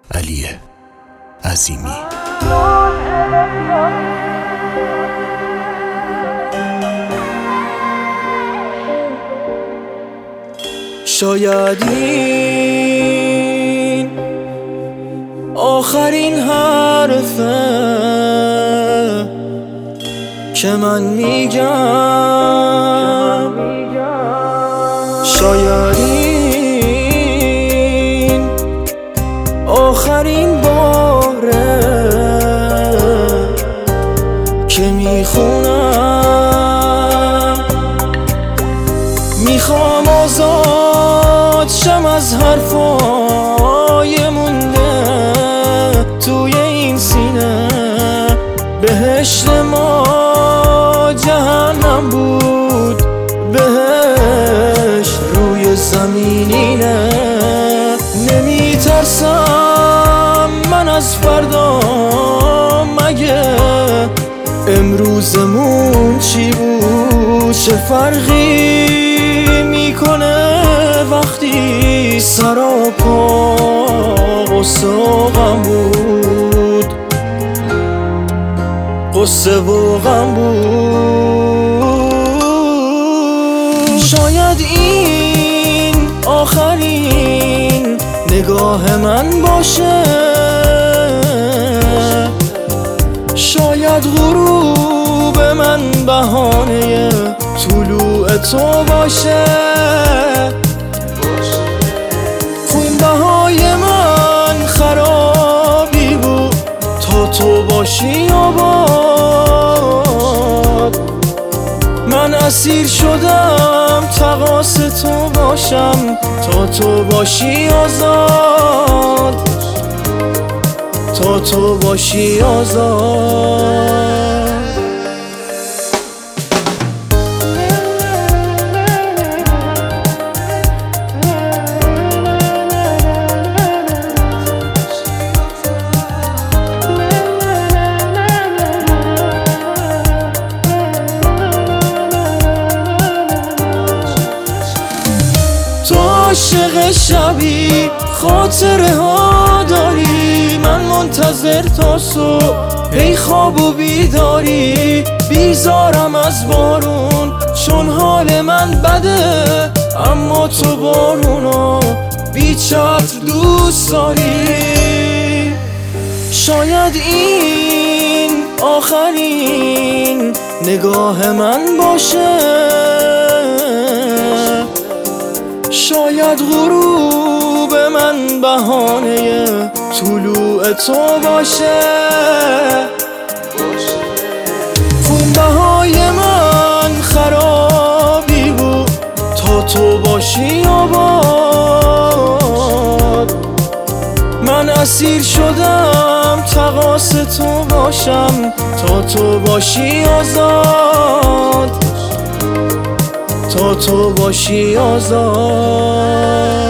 علی عظیمی. شاید این آخرین حرفه که من میگم، شاید این آخرین باره که میخونم. میخوام آزاد شم از حرفای مونده توی این سینه. بهشت ما جهنم بود، بهشت روی زمینینه. نمیترسم من از فردا، مگه امروزمون چی بود؟ چه فرقی میکنه وقتی سراپا غصه و غم بود، غصه و غم بود. شاید این آخرین نگاه من باشه، شاید غروب من بهانه طلوع تو باشه. خونبهای من خرابی بود تا تو باشی آباد. من اسیر شدم تقاص تو باشم تا تو باشی آزاد، تا تو باشی آزاد. عاشق شبی خاطره ها داری، من منتظر تا صبح ای خواب و بیداری. بیزارم از بارون چون حال من بده، اما تو بارونو بی چتر دوست داری. شاید این آخرین نگاه من باشه، شاید غروب من بهانه طلوع تو باشه. خونبهای من خرابی بود تا تو باشی آباد. من اسیر شدم تقاص تو باشم تا تو باشی آزاد، تا تو باشی آزاد.